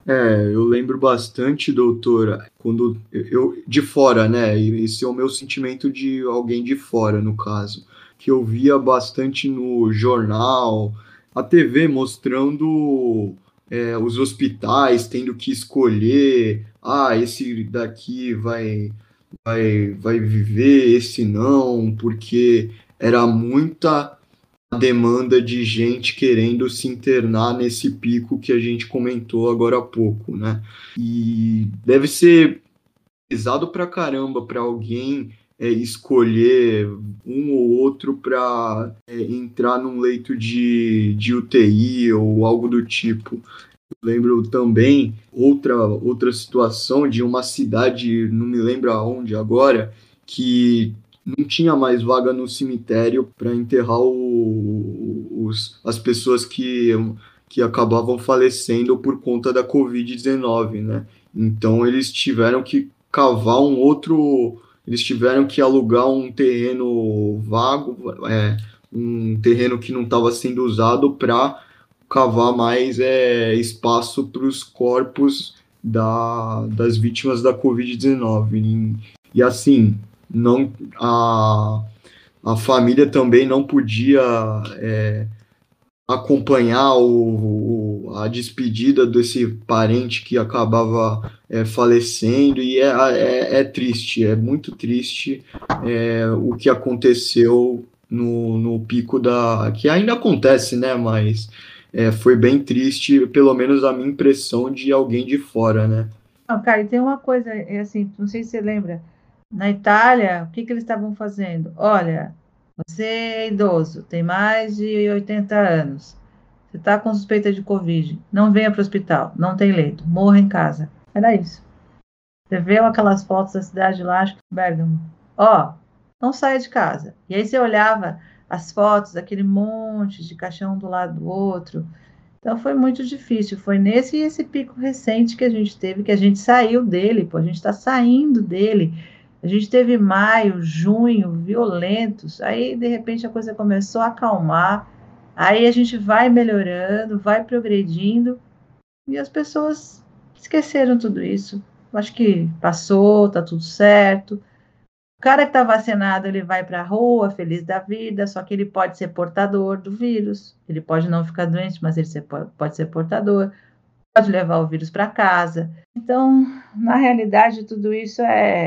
Eu lembro bastante, doutora, quando de fora, né? E esse é o meu sentimento de alguém de fora, no caso, que eu via bastante no jornal, a TV mostrando os hospitais tendo que escolher, esse daqui vai viver, esse não, porque era muita demanda de gente querendo se internar nesse pico que a gente comentou agora há pouco, né? E deve ser pesado pra caramba para alguém escolher um ou outro para entrar num leito de UTI ou algo do tipo. Lembro também outra situação de uma cidade, não me lembro aonde agora, que não tinha mais vaga no cemitério para enterrar as pessoas que acabavam falecendo por conta da Covid-19, né? Então eles tiveram que cavar eles tiveram que alugar um terreno vago, um terreno que não estava sendo usado para cavar mais espaço para os corpos das vítimas da Covid-19. E assim, não, a família também não podia acompanhar a despedida desse parente que acabava falecendo, e é triste, é muito triste o que aconteceu no pico que ainda acontece, né? Mas foi bem triste, pelo menos a minha impressão de alguém de fora, né? Não, cara, e tem uma coisa, assim, não sei se você lembra, na Itália, o que que eles estavam fazendo? Olha, você é idoso, tem mais de 80 anos, você está com suspeita de Covid, não venha para o hospital, não tem leito, morra em casa. Era isso. Você vê aquelas fotos da cidade lá, acho que Bergamo. Ó, não saia de casa. E aí você olhava as fotos daquele monte de caixão do lado do outro. Então foi muito difícil. Foi nesse esse pico recente que a gente teve, que a gente saiu dele, pô, a gente está saindo dele. A gente teve maio, junho violentos. Aí, de repente, a coisa começou a acalmar. Aí a gente vai melhorando, vai progredindo. E as pessoas esqueceram tudo isso. Acho que passou, tá tudo certo. O cara que está vacinado, ele vai para a rua, feliz da vida, só que ele pode ser portador do vírus. Ele pode não ficar doente, mas pode ser portador, pode levar o vírus para casa. Então, na realidade, tudo isso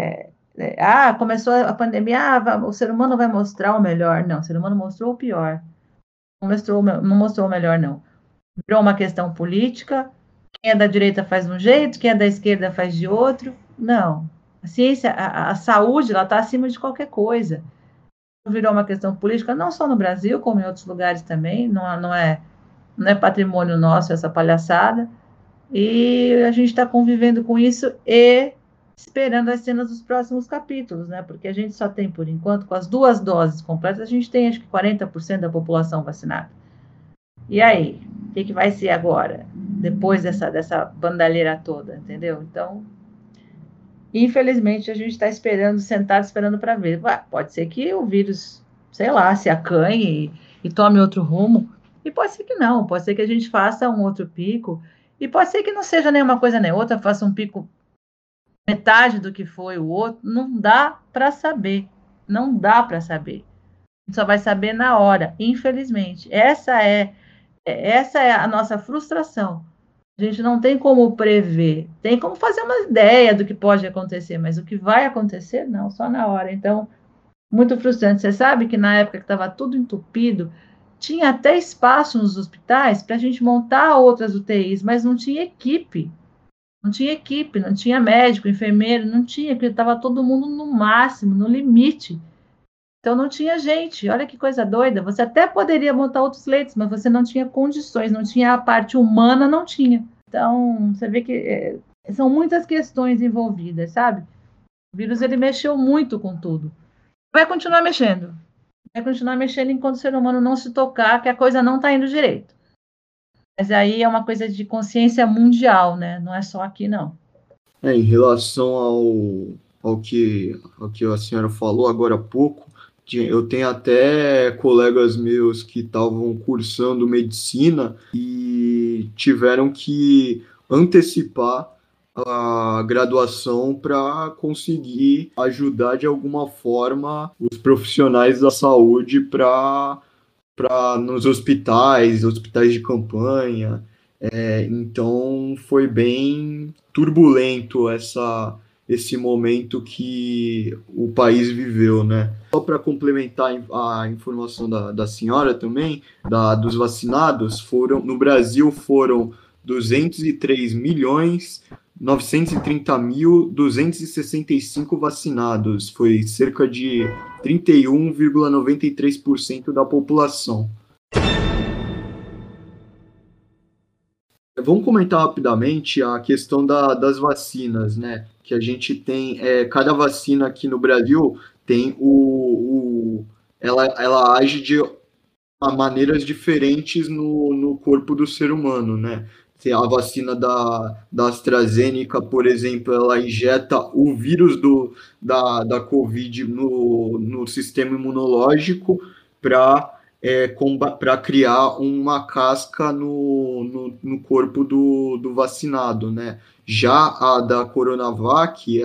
começou a pandemia, o ser humano vai mostrar o melhor. Não, o ser humano mostrou o pior. Não mostrou o melhor, não. Virou uma questão política, quem é da direita faz de um jeito, quem é da esquerda faz de outro. Não. A ciência, a saúde, ela está acima de qualquer coisa. Virou uma questão política, não só no Brasil, como em outros lugares também. Não é patrimônio nosso essa palhaçada. E a gente está convivendo com isso e esperando as cenas dos próximos capítulos, né? Porque a gente só tem, por enquanto, com as 2 doses completas, a gente tem acho que 40% da população vacinada. E aí? O que vai ser agora? Depois dessa bandalheira toda, entendeu? Então, infelizmente, a gente está esperando, sentado esperando para ver. Pode ser que o vírus, sei lá, se acanhe e tome outro rumo. E pode ser que não, pode ser que a gente faça um outro pico. E pode ser que não seja nenhuma coisa nem outra, faça um pico metade do que foi o outro. Não dá para saber. Não dá para saber. A gente só vai saber na hora, infelizmente. Essa é a nossa frustração. A gente não tem como prever, tem como fazer uma ideia do que pode acontecer, mas o que vai acontecer, não, só na hora. Então, muito frustrante. Você sabe que na época que estava tudo entupido, tinha até espaço nos hospitais para a gente montar outras UTIs, mas não tinha equipe. Não tinha equipe, não tinha médico, enfermeiro, não tinha, porque estava todo mundo no máximo, no limite. Então não tinha gente. Olha que coisa doida. Você até poderia montar outros leitos, mas você não tinha condições, não tinha a parte humana, não tinha. Então você vê que são muitas questões envolvidas, sabe? O vírus ele mexeu muito com tudo. Vai continuar mexendo. Vai continuar mexendo enquanto o ser humano não se tocar que a coisa não está indo direito. Mas aí é uma coisa de consciência mundial, né? Não é só aqui, não. Em relação ao que a senhora falou agora há pouco, eu tenho até colegas meus que estavam cursando medicina e tiveram que antecipar a graduação para conseguir ajudar de alguma forma os profissionais da saúde para nos hospitais de campanha. Então foi bem turbulento esse momento que o país viveu, né? Só para complementar a informação da senhora também, dos vacinados, no Brasil foram 203.930.265 vacinados. Foi cerca de 31,93% da população. Vamos comentar rapidamente a questão das vacinas, né? Que a gente tem, cada vacina aqui no Brasil tem ela age de maneiras diferentes no corpo do ser humano, né? Tem a vacina da AstraZeneca, por exemplo, ela injeta o vírus da Covid no sistema imunológico para para criar uma casca no corpo do vacinado, né? Já a da Coronavac,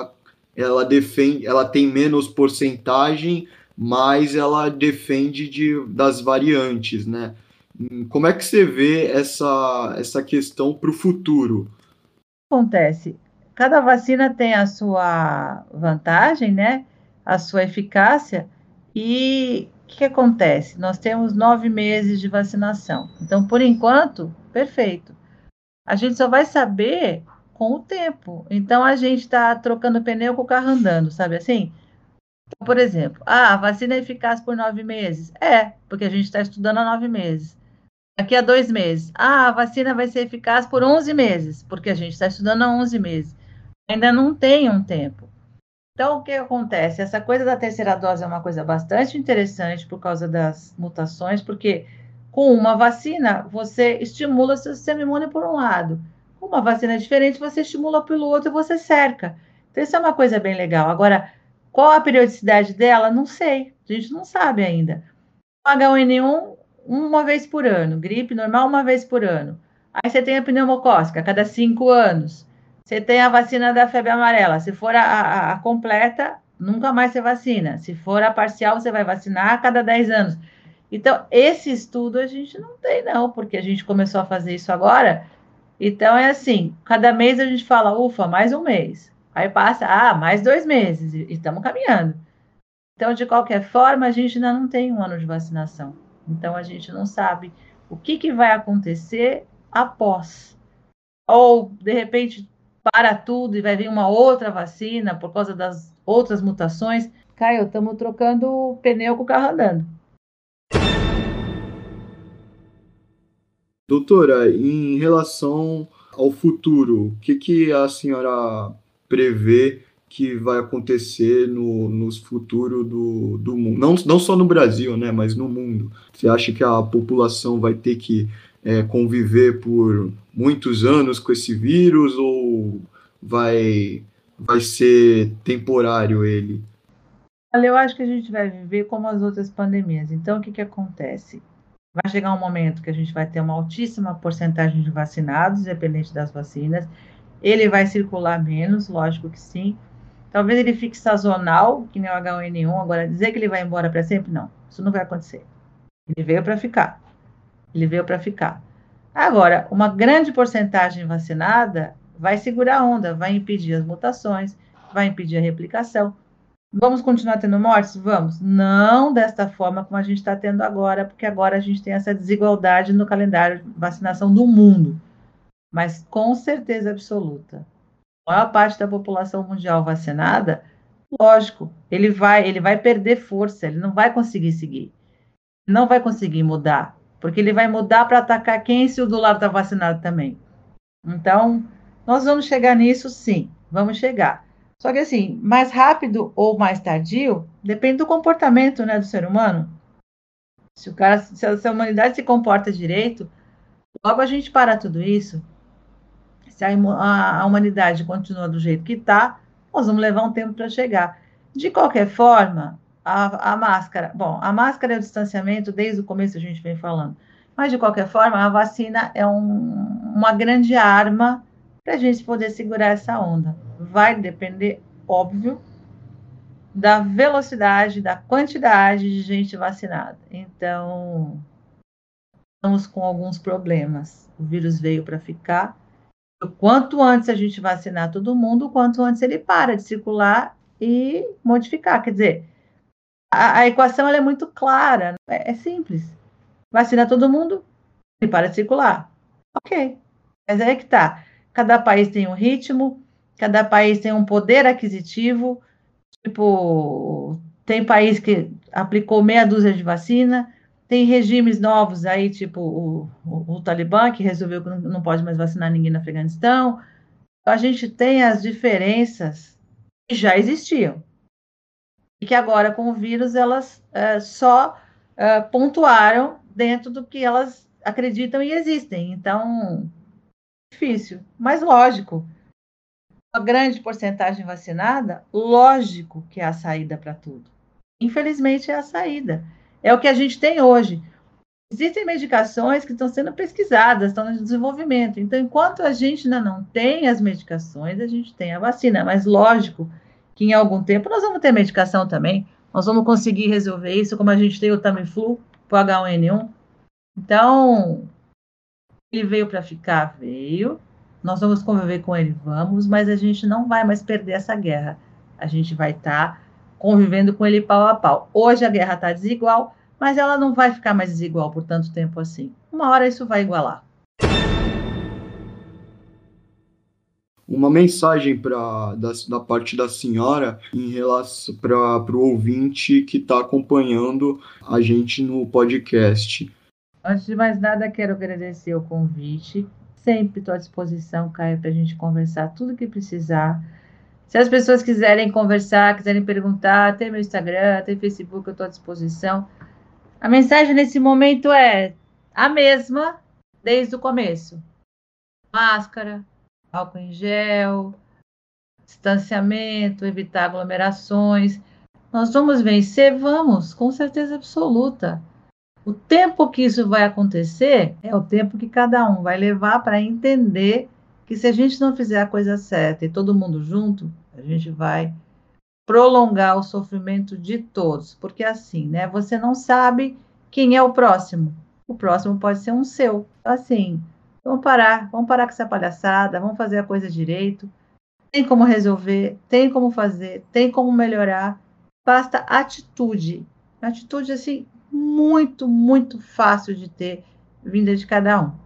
ela tem menos porcentagem, mas ela defende das variantes, né? Como é que você vê essa questão para o futuro? Acontece, cada vacina tem a sua vantagem, né? A sua eficácia. E o que acontece? Nós temos 9 meses de vacinação. Então, por enquanto, perfeito. A gente só vai saber com o tempo. Então, a gente está trocando pneu com o carro andando, sabe assim? Então, por exemplo, a vacina é eficaz por 9 meses? É, porque a gente está estudando há 9 meses. Daqui a 2 meses. A vacina vai ser eficaz por 11 meses, porque a gente está estudando há 11 meses. Ainda não tem um tempo. Então, o que acontece? Essa coisa da terceira dose é uma coisa bastante interessante por causa das mutações, porque com uma vacina, você estimula o seu sistema imune por um lado. Com uma vacina diferente, você estimula pelo outro e você cerca. Então, isso é uma coisa bem legal. Agora, qual a periodicidade dela? Não sei. A gente não sabe ainda. H1N1, uma vez por ano. Gripe normal, uma vez por ano. Aí você tem a pneumocócica, a cada 5 anos. Você tem a vacina da febre amarela. Se for a completa, nunca mais você vacina. Se for a parcial, você vai vacinar a cada 10 anos. Então, esse estudo a gente não tem, não, porque a gente começou a fazer isso agora. Então, é assim: cada mês a gente fala, ufa, mais um mês. Aí passa, mais 2 meses, e estamos caminhando. Então, de qualquer forma, a gente ainda não tem um ano de vacinação. Então, a gente não sabe o que vai acontecer após. Ou, de repente, para tudo e vai vir uma outra vacina por causa das outras mutações. Caio, estamos trocando pneu com o carro andando. Doutora, em relação ao futuro, o que a senhora prevê que vai acontecer nos futuros do mundo? Não só no Brasil, né, mas no mundo. Você acha que a população vai ter que conviver por muitos anos com esse vírus ou vai ser temporário ele? Olha, eu acho que a gente vai viver como as outras pandemias. Então, o que acontece? Vai chegar um momento que a gente vai ter uma altíssima porcentagem de vacinados, independente das vacinas. Ele vai circular menos, lógico que sim. Talvez ele fique sazonal, que nem o H1N1. Agora, dizer que ele vai embora para sempre, não. Isso não vai acontecer. Ele veio para ficar. Ele veio para ficar. Agora, uma grande porcentagem vacinada vai segurar a onda, vai impedir as mutações, vai impedir a replicação. Vamos continuar tendo mortes? Vamos. Não desta forma como a gente está tendo agora, porque agora a gente tem essa desigualdade no calendário de vacinação do mundo. Mas com certeza absoluta, a maior parte da população mundial vacinada, lógico, ele vai perder força, ele não vai conseguir seguir, não vai conseguir mudar, porque ele vai mudar para atacar quem se o do lado está vacinado também. Então, nós vamos chegar nisso, sim, vamos chegar. Só que assim, mais rápido ou mais tardio, depende do comportamento, né, do ser humano. Se a humanidade se comporta direito, logo a gente para tudo isso. Se a humanidade continua do jeito que está, nós vamos levar um tempo para chegar. De qualquer forma, a máscara, bom, a máscara é o distanciamento, desde o começo a gente vem falando, Mas, de qualquer forma, a vacina é uma grande arma para a gente poder segurar essa onda. Vai depender, óbvio, da velocidade, da quantidade de gente vacinada. Então, estamos com alguns problemas. O vírus veio para ficar. O quanto antes a gente vacinar todo mundo, o quanto antes ele para de circular e modificar. Quer dizer, a equação ela é muito clara, é simples. Vacina todo mundo, ele para de circular. Ok, mas aí é que tá. Cada país tem um ritmo, cada país tem um poder aquisitivo. Tipo, tem país que aplicou meia dúzia de vacina, tem regimes novos aí, tipo o Talibã, que resolveu que não pode mais vacinar ninguém no Afeganistão. A gente tem as diferenças que já existiam e que agora, com o vírus, elas só pontuaram dentro do que elas acreditam e existem. Então, difícil, mas lógico. Uma grande porcentagem vacinada, lógico que é a saída para tudo. Infelizmente, é a saída. É o que a gente tem hoje. Existem medicações que estão sendo pesquisadas, estão em desenvolvimento. Então, enquanto a gente ainda não tem as medicações, a gente tem a vacina. Mas, lógico, que em algum tempo nós vamos ter medicação também. Nós vamos conseguir resolver isso, como a gente tem o Tamiflu, o H1N1. Então, ele veio para ficar, veio. Nós vamos conviver com ele, vamos, mas a gente não vai mais perder essa guerra. A gente vai estar convivendo com ele pau a pau. Hoje a guerra está desigual, mas ela não vai ficar mais desigual por tanto tempo assim. Uma hora isso vai igualar. Uma mensagem da parte da senhora em relação para o ouvinte que está acompanhando a gente no podcast. Antes de mais nada, quero agradecer o convite. Sempre estou à disposição, Caio, para a gente conversar tudo que precisar. Se as pessoas quiserem conversar, quiserem perguntar, tem meu Instagram, tem Facebook, eu estou à disposição. A mensagem nesse momento é a mesma desde o começo. Máscara, álcool em gel, distanciamento, evitar aglomerações. Nós vamos vencer? Vamos, com certeza absoluta. O tempo que isso vai acontecer é o tempo que cada um vai levar para entender que se a gente não fizer a coisa certa e todo mundo junto, a gente vai prolongar o sofrimento de todos. Porque assim, né? Você não sabe quem é o próximo. O próximo pode ser um seu. Assim, vamos parar com essa palhaçada, vamos fazer a coisa direito. Tem como resolver, tem como fazer, tem como melhorar. Basta atitude. Atitude, assim, muito, muito fácil de ter, vinda de cada um.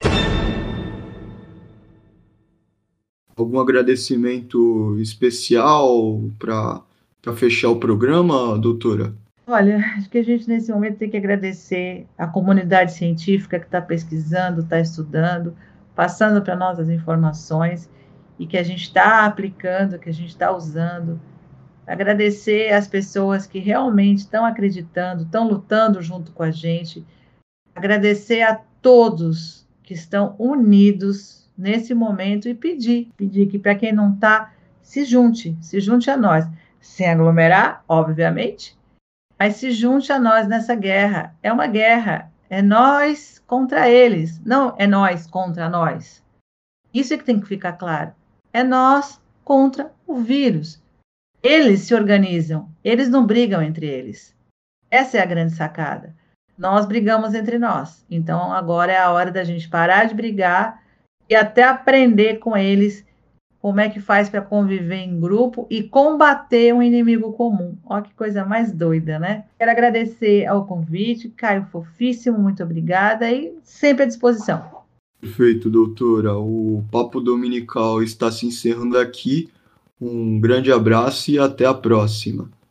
Algum agradecimento especial para fechar o programa, doutora? Olha, acho que a gente nesse momento tem que agradecer a comunidade científica que está pesquisando, está estudando, passando para nós as informações e que a gente está aplicando, que a gente está usando. Agradecer as pessoas que realmente estão acreditando, estão lutando junto com a gente. Agradecer a todos que estão unidos nesse momento e pedir que para quem não está, se junte a nós, sem aglomerar, obviamente, mas se junte a nós nessa guerra. É uma guerra, é nós contra eles, não é nós contra nós. Isso é que tem que ficar claro. É nós contra o vírus. Eles se organizam, eles não brigam entre eles. Essa é a grande sacada. Nós brigamos entre nós. Então, agora é a hora da gente parar de brigar e até aprender com eles como é que faz para conviver em grupo e combater um inimigo comum. Olha que coisa mais doida, né? Quero agradecer ao convite, Caio Fofíssimo, muito obrigada e sempre à disposição. Perfeito, doutora. O Papo Dominical está se encerrando aqui. Um grande abraço e até a próxima.